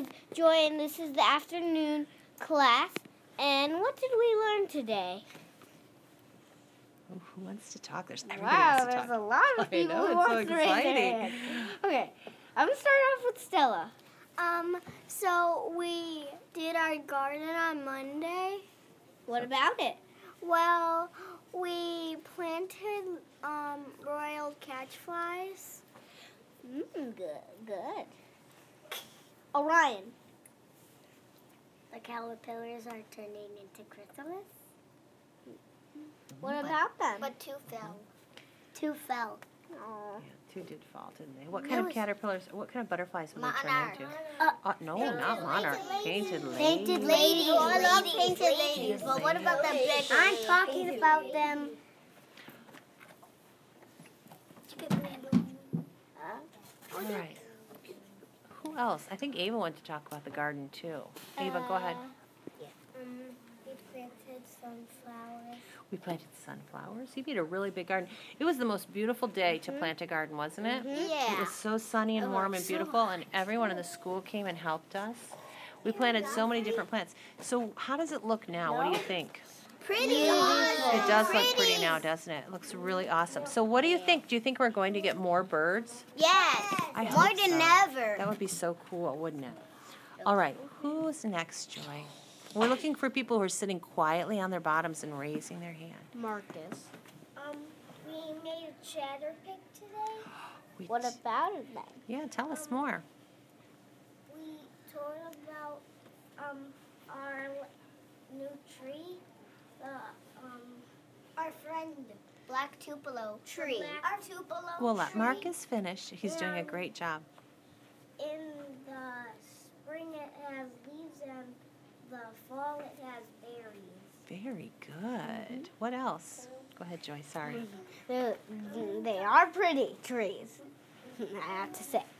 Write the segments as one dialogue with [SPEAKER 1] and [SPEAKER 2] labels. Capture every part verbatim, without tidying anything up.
[SPEAKER 1] is Joy, and this is the afternoon class. And what did we learn today?
[SPEAKER 2] Oh, who wants to talk? There's everybody
[SPEAKER 1] Wow,
[SPEAKER 2] wants to
[SPEAKER 1] there's
[SPEAKER 2] talk.
[SPEAKER 1] a lot of
[SPEAKER 2] I
[SPEAKER 1] people
[SPEAKER 2] know,
[SPEAKER 1] who
[SPEAKER 2] it's
[SPEAKER 1] want
[SPEAKER 2] so
[SPEAKER 1] to raise their
[SPEAKER 2] exciting.
[SPEAKER 1] hand. Okay, I'm going to start off with Stella.
[SPEAKER 3] Um, so we did our garden on Monday.
[SPEAKER 1] What about it?
[SPEAKER 3] Well, we planted um, royal catchflies.
[SPEAKER 1] Mm, good, good. Orion.
[SPEAKER 3] The caterpillars are turning into chrysalis.
[SPEAKER 1] What about them?
[SPEAKER 3] But two fell. Two fell.
[SPEAKER 1] Aw.
[SPEAKER 2] Yeah, two did fall, didn't they? What
[SPEAKER 3] There
[SPEAKER 2] kind of
[SPEAKER 3] was-
[SPEAKER 2] caterpillars, what kind of butterflies will they turn
[SPEAKER 3] Monarch.
[SPEAKER 2] into?
[SPEAKER 3] Uh,
[SPEAKER 2] Uh, no, not monarch. Painted ladies.
[SPEAKER 3] Painted ladies. Oh, I love painted ladies. But what about them big I'm talking about them.
[SPEAKER 2] All right. Who else? I think Ava wanted to talk about the garden too. Ava, go ahead.
[SPEAKER 3] Um, we planted sunflowers.
[SPEAKER 2] We planted sunflowers. You made a really big garden. It was the most beautiful day to plant a garden, wasn't it?
[SPEAKER 3] Yeah.
[SPEAKER 2] It was so sunny and warm and beautiful, and everyone in the school came and helped us. We planted so many different plants. So how does it look now? What do you think?
[SPEAKER 3] Pretty.
[SPEAKER 2] It does look pretty now, doesn't it? It looks really awesome. So what do you think? Do you think we're going to get more birds?
[SPEAKER 3] Yes.
[SPEAKER 2] I
[SPEAKER 3] More
[SPEAKER 2] hope
[SPEAKER 3] than
[SPEAKER 2] so.
[SPEAKER 3] ever.
[SPEAKER 2] That would be so cool, wouldn't it? All right, who's next, Joy? We're looking for people who are sitting quietly on their bottoms and raising their hand.
[SPEAKER 1] Marcus.
[SPEAKER 3] Um, we made a chatter pig today.
[SPEAKER 2] We
[SPEAKER 1] What
[SPEAKER 2] t-
[SPEAKER 1] about it then?
[SPEAKER 2] yeah, tell us more.
[SPEAKER 3] We told about um our new tree, the um our friend Black Tupelo tree. Our Tupelo
[SPEAKER 2] We'll let
[SPEAKER 3] tree.
[SPEAKER 2] Marcus finish. He's doing a great job.
[SPEAKER 3] In the spring it has leaves and the fall it has berries.
[SPEAKER 2] Very good. What else? Go ahead, Joy. Sorry.
[SPEAKER 1] They're, they are pretty trees, I have to say.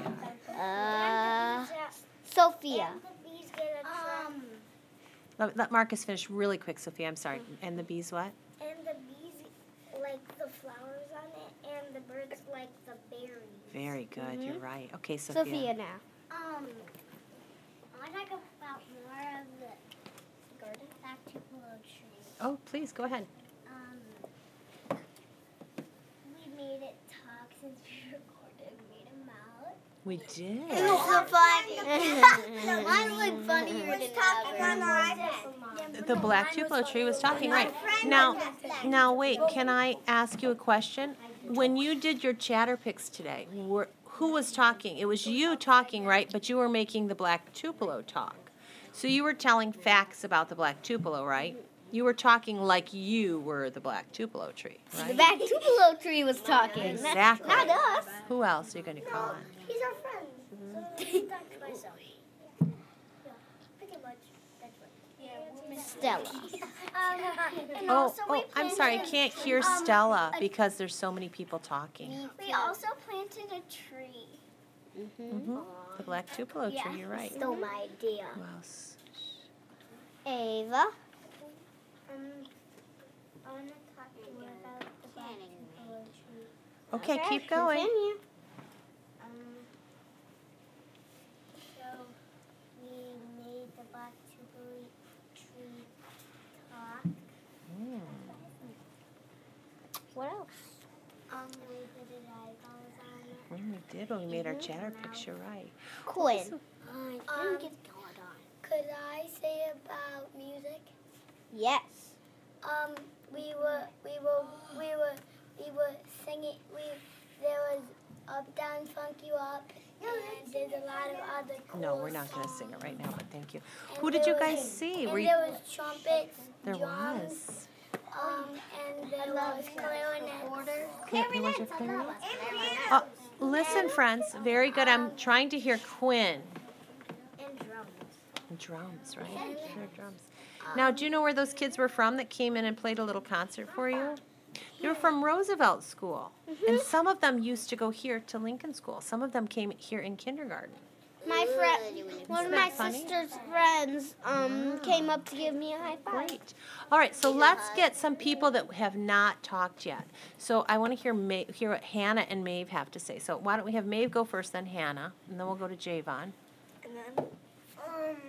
[SPEAKER 1] Uh, Sophia.
[SPEAKER 3] And the bees get a um,
[SPEAKER 2] Let, let Marcus finish really quick, Sophia. I'm sorry. And the bees what?
[SPEAKER 3] and the bees like the flowers on it, and the birds like the berries.
[SPEAKER 2] Very good. You're right. Okay, Sophia.
[SPEAKER 1] Sophia now.
[SPEAKER 3] Um, I want to talk about more of the garden back to below tree.
[SPEAKER 2] Oh, please, go ahead.
[SPEAKER 3] Um, we made it talk since we recorded, made a mouth.
[SPEAKER 2] We did.
[SPEAKER 3] It was so funny. Mine looked funnier than ours.
[SPEAKER 2] The black tupelo tree was talking, right. Now, now wait, can I ask you a question? When you did your chatter picks today, were, who was talking? It was you talking, right? But you were making the black tupelo talk. So you were telling facts about the black tupelo, right? You were talking like you were the black tupelo tree,
[SPEAKER 1] The
[SPEAKER 2] right?
[SPEAKER 1] back Tupelo tree was talking.
[SPEAKER 2] Exactly.
[SPEAKER 1] Not us.
[SPEAKER 2] Who else are you going to call on?
[SPEAKER 3] He's our friend. So he talked to myself. Yeah, pretty much. That's what.
[SPEAKER 1] Stella.
[SPEAKER 3] Um, and
[SPEAKER 2] Oh,
[SPEAKER 3] also we
[SPEAKER 2] oh, I'm sorry, I
[SPEAKER 3] planted-
[SPEAKER 2] can't hear
[SPEAKER 3] um,
[SPEAKER 2] Stella
[SPEAKER 3] a-
[SPEAKER 2] because there's so many people talking.
[SPEAKER 3] We also planted a tree.
[SPEAKER 2] hmm The black tupelo
[SPEAKER 3] Yeah,
[SPEAKER 2] tree, you're right.
[SPEAKER 3] Stole my idea.
[SPEAKER 2] Who else?
[SPEAKER 1] Ava.
[SPEAKER 3] Um, I want to talk to you about the black tupelo tree.
[SPEAKER 2] Okay, keep going.
[SPEAKER 1] Continue.
[SPEAKER 3] Um, so we made the black tupelo tree talk.
[SPEAKER 2] Mm.
[SPEAKER 1] What else?
[SPEAKER 3] Um, we put an eyeballs on it.
[SPEAKER 2] Mm, we did when we made our chatter picture, right?
[SPEAKER 1] Quinn.
[SPEAKER 3] I didn't get going on. Could I say about music?
[SPEAKER 1] Yes.
[SPEAKER 3] Um, we were, we were, we were, we were singing. We there was up, down, funk you up, and there's a lot of other. Cool
[SPEAKER 2] No, we're not going to sing it right now, but thank you.
[SPEAKER 3] And
[SPEAKER 2] Who did
[SPEAKER 3] there
[SPEAKER 2] you guys
[SPEAKER 3] was-
[SPEAKER 2] see?
[SPEAKER 3] And
[SPEAKER 2] Were you-
[SPEAKER 3] there was trumpets.
[SPEAKER 2] There
[SPEAKER 3] drums,
[SPEAKER 2] was.
[SPEAKER 3] Um, and there was clarinets.
[SPEAKER 2] Cla- there was your clarinet? Uh, listen, friends, very good. I'm trying to hear Quinn.
[SPEAKER 3] And drums.
[SPEAKER 2] Drums, right? Sure, drums. Now, do you know where those kids were from that came in and played a little concert for you? They were from Roosevelt School. And some of them used to go here to Lincoln School. Some of them came here in kindergarten.
[SPEAKER 1] My friend, one of
[SPEAKER 2] that
[SPEAKER 1] my
[SPEAKER 2] funny?
[SPEAKER 1] sister's friends, um, came up to give me a high five.
[SPEAKER 2] Great. All right, so let's get some people that have not talked yet. So I want to hear Ma- hear what Hannah and Maeve have to say. So why don't we have Maeve go first, then Hannah, and then we'll go to Javon.
[SPEAKER 3] And then, um,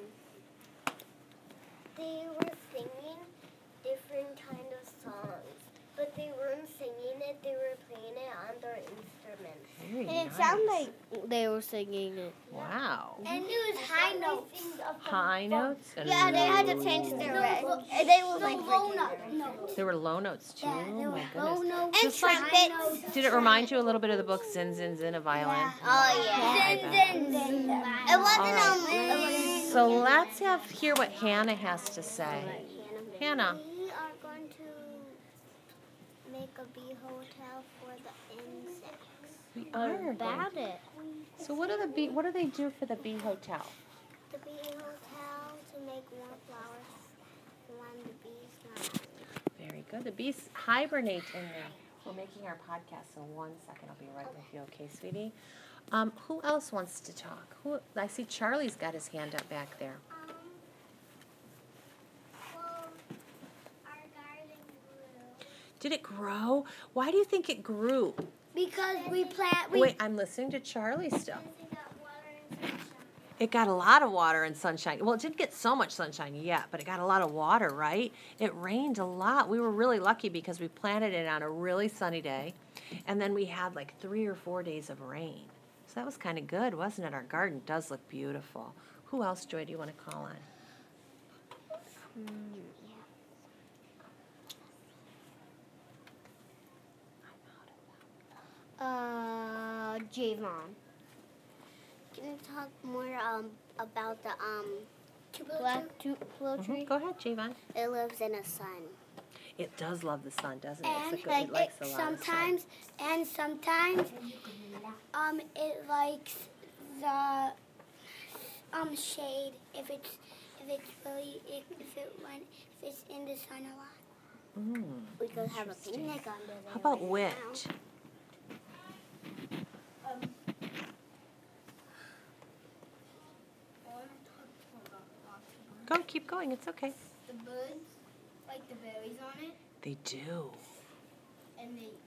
[SPEAKER 3] they were singing different kind of songs, but they weren't singing it. They were playing it on their instruments.
[SPEAKER 2] Very
[SPEAKER 1] And it
[SPEAKER 2] nice.
[SPEAKER 1] sounded like they were singing it.
[SPEAKER 2] Wow.
[SPEAKER 3] And it was high notes.
[SPEAKER 2] High notes and
[SPEAKER 1] Yeah, they had to
[SPEAKER 2] low.
[SPEAKER 1] change their way. And they were like
[SPEAKER 3] low notes.
[SPEAKER 2] There were low notes too. Oh my
[SPEAKER 3] Low
[SPEAKER 2] goodness.
[SPEAKER 3] notes.
[SPEAKER 1] And
[SPEAKER 2] Just like-
[SPEAKER 1] trumpets.
[SPEAKER 2] Did it remind you a little bit of the book Zin Zin Zin, a violin?
[SPEAKER 1] Oh yeah.
[SPEAKER 2] I bet.
[SPEAKER 1] It wasn't
[SPEAKER 2] All
[SPEAKER 1] um. It was,
[SPEAKER 2] So let's have hear what Hannah has to say. Hannah.
[SPEAKER 3] We are going to make a bee hotel for the insects.
[SPEAKER 2] We
[SPEAKER 1] what
[SPEAKER 2] are
[SPEAKER 1] about
[SPEAKER 2] going-
[SPEAKER 1] it?
[SPEAKER 2] So what do the bee? What do they do for the bee hotel?
[SPEAKER 3] The bee hotel to make more flowers when the bees not.
[SPEAKER 2] Very good. The bees hibernate in there. We're making our podcast, so one second, I'll be right with you, okay, sweetie? Um, who else wants to talk? Who? I see Charlie's got his hand up back there.
[SPEAKER 3] Um, well, our garden grew.
[SPEAKER 2] Did it grow? Why do you think it grew?
[SPEAKER 3] Because we plant, we
[SPEAKER 2] Wait, I'm listening to Charlie still.
[SPEAKER 3] we got water and sunshine.
[SPEAKER 2] It got a lot of water and sunshine. Well, it didn't get so much sunshine yet, but it got a lot of water, right? It rained a lot. We were really lucky because we planted it on a really sunny day, and then we had like three or four days of rain. So that was kind of good, wasn't it? Our garden does look beautiful. Who else, Joy, do you want to call on?
[SPEAKER 1] Uh, Javon.
[SPEAKER 3] Can you talk more um about the um
[SPEAKER 1] Black Tupelo
[SPEAKER 2] Mhm.
[SPEAKER 1] tree.
[SPEAKER 2] Go ahead, Javon.
[SPEAKER 3] It lives in a sun.
[SPEAKER 2] It does love the sun, doesn't it?
[SPEAKER 3] And
[SPEAKER 2] It's a good,
[SPEAKER 3] like
[SPEAKER 2] it likes
[SPEAKER 3] it
[SPEAKER 2] a lot of sun.
[SPEAKER 3] sometimes and sometimes um it likes the um shade if it's if it's really if, if it went if it's in the sun a lot.
[SPEAKER 2] Mm.
[SPEAKER 3] We could have a
[SPEAKER 2] Interesting.
[SPEAKER 3] picnic under there.
[SPEAKER 2] How about
[SPEAKER 3] right
[SPEAKER 2] witch? Go, keep going. It's okay.
[SPEAKER 3] The birds like the berries on it
[SPEAKER 2] They do.
[SPEAKER 3] and they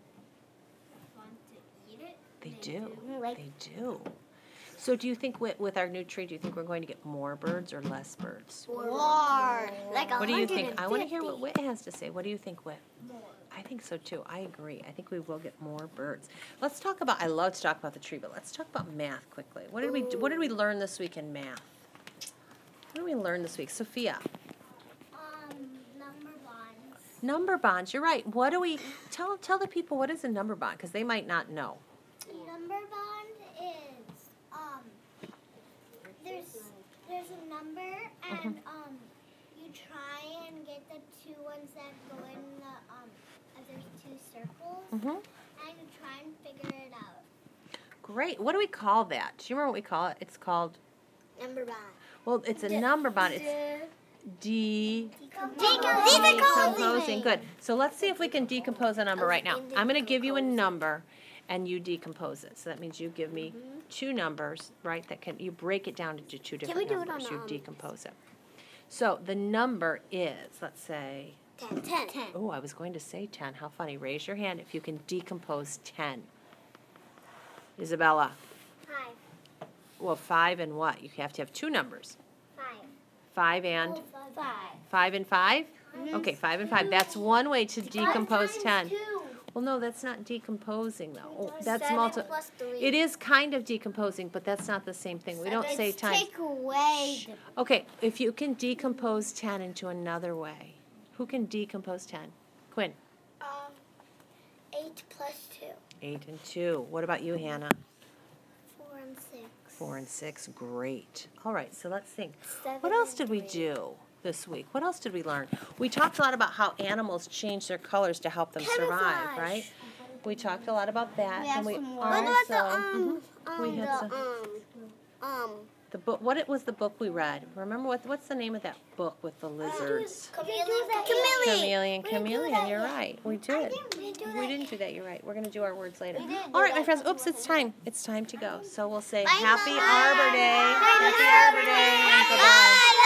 [SPEAKER 3] want to eat it.
[SPEAKER 2] They
[SPEAKER 3] They
[SPEAKER 2] do.
[SPEAKER 3] do.
[SPEAKER 2] They do. So do you think with, with our new tree, do you think we're going to get more birds or less birds?
[SPEAKER 3] More. Like
[SPEAKER 2] What do you think? I want to hear what Whit has to say. What do you think, Whit?
[SPEAKER 3] More.
[SPEAKER 2] I think so too. I agree. I think we will get more birds. Let's talk about, I love to talk about the tree, but let's talk about math quickly. What did we do, what did we learn this week in math? What did we learn this week? Sophia?
[SPEAKER 3] Um, number bonds.
[SPEAKER 2] Number bonds. You're right. What do we, tell, tell the people what is a number bond, because they might not know.
[SPEAKER 3] Number bond is um there's there's a number and um you try and get the two ones that go in the um uh, there's two circles
[SPEAKER 2] Mm-hmm.
[SPEAKER 3] and you try and figure it out.
[SPEAKER 2] Great. What do we call that? Do you remember what we call it? It's called,
[SPEAKER 3] Number bond.
[SPEAKER 2] well, it's a number bond. It's de...
[SPEAKER 3] Decomposing.
[SPEAKER 2] Decomposing. Good. So let's see if we can decompose a number right now. I'm going to give you a number, and you decompose it. So that means you give me two numbers, right? That can you break it down into two different
[SPEAKER 3] we do it
[SPEAKER 2] numbers.
[SPEAKER 3] on
[SPEAKER 2] You
[SPEAKER 3] the, um,
[SPEAKER 2] decompose it. So the number is, let's say,
[SPEAKER 3] Ten. Ten. Ten.
[SPEAKER 2] oh, I was going to say ten. How funny. Raise your hand if you can decompose ten. Isabella.
[SPEAKER 3] Five.
[SPEAKER 2] Well, five and what? You have to have two numbers.
[SPEAKER 3] Five.
[SPEAKER 2] Five and
[SPEAKER 3] Five.
[SPEAKER 2] five and five? Okay, five and five. That's one way to decompose ten.
[SPEAKER 3] Two.
[SPEAKER 2] Well, no, that's not decomposing though. Oh, that's
[SPEAKER 3] Seven
[SPEAKER 2] multi.
[SPEAKER 3] plus three.
[SPEAKER 2] It is kind of decomposing, but that's not the same thing. We don't say times.
[SPEAKER 1] Take away the
[SPEAKER 2] Okay, if you can decompose ten into another way, who can decompose ten? Quinn.
[SPEAKER 3] Um, eight plus two.
[SPEAKER 2] Eight and two. What about you, Hannah?
[SPEAKER 3] Four and six.
[SPEAKER 2] Four and six. Great. All right, so let's think.
[SPEAKER 3] Seven
[SPEAKER 2] What else
[SPEAKER 3] and
[SPEAKER 2] did we
[SPEAKER 3] three.
[SPEAKER 2] do this week? What else did we learn? We talked a lot about how animals change their colors to help them survive,
[SPEAKER 3] Camouflage.
[SPEAKER 2] right? We talked a lot about that.
[SPEAKER 1] We have
[SPEAKER 2] and we
[SPEAKER 1] some more.
[SPEAKER 3] What about the
[SPEAKER 2] also
[SPEAKER 3] um,
[SPEAKER 2] mhm, we
[SPEAKER 3] um,
[SPEAKER 2] had
[SPEAKER 3] the
[SPEAKER 2] some-
[SPEAKER 3] um, um,
[SPEAKER 2] the book. What it was the book we read? Remember what? What's the name of that book with the lizards?
[SPEAKER 3] chameleon.
[SPEAKER 2] Chameleon,
[SPEAKER 3] We didn't do
[SPEAKER 2] chameleon.
[SPEAKER 3] that
[SPEAKER 2] You're
[SPEAKER 3] yet.
[SPEAKER 2] right. We
[SPEAKER 3] I
[SPEAKER 2] did.
[SPEAKER 3] didn't- we do
[SPEAKER 2] We
[SPEAKER 3] that
[SPEAKER 2] didn't
[SPEAKER 3] yet.
[SPEAKER 2] do that. You're right. We're gonna do our words later.
[SPEAKER 3] We didn't
[SPEAKER 2] All
[SPEAKER 3] do
[SPEAKER 2] right, my
[SPEAKER 3] that
[SPEAKER 2] friends.
[SPEAKER 3] yet.
[SPEAKER 2] Oops, it's time. It's time to go. So we'll say
[SPEAKER 3] Bye,
[SPEAKER 2] Happy
[SPEAKER 3] Mama.
[SPEAKER 2] Arbor Day.
[SPEAKER 3] Happy
[SPEAKER 2] Happy Arbor Day.
[SPEAKER 3] Arbor Day.
[SPEAKER 2] Bye bye.